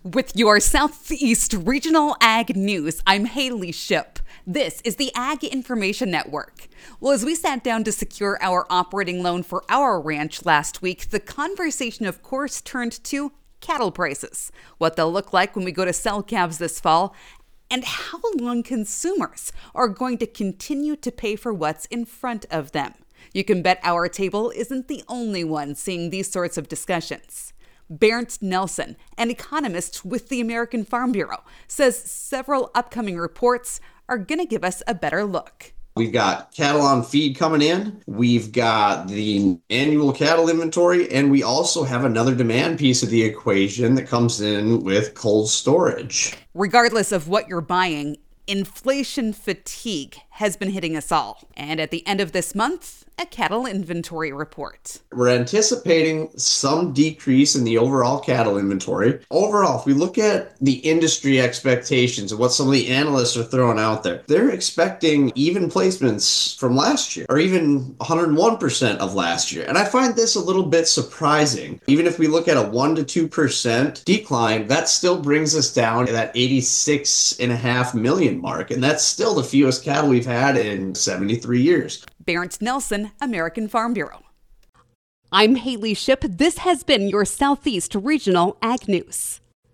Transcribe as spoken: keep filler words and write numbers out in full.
With your Southeast Regional Ag News, I'm Haley Ship. This is the Ag Information Network. Well, as we sat down to secure our operating loan for our ranch last week, the conversation, of course, turned to cattle prices, what they'll look like when we go to sell calves this fall, and how long consumers are going to continue to pay for what's in front of them. You can bet our table isn't the only one seeing these sorts of discussions. Bernd Nelson, an economist with the American Farm Bureau, says several upcoming reports are going to give us a better look. We've got cattle on feed coming in. We've got the annual cattle inventory, and we also have another demand piece of the equation that comes in with cold storage. Regardless of what you're buying, inflation fatigue has been hitting us all. And at the end of this month, a cattle inventory report. We're anticipating some decrease in the overall cattle inventory. Overall, if we look at the industry expectations and what some of the analysts are throwing out there, they're expecting even placements from last year, or even one hundred one percent of last year. And I find this a little bit surprising. Even if we look at a one to two percent decline, that still brings us down to that eighty-six point five million mark. And that's still the fewest cattle we've had in seventy-three years. Bernd Nelson, American Farm Bureau. I'm Haley Ship. This has been your Southeast Regional Ag News.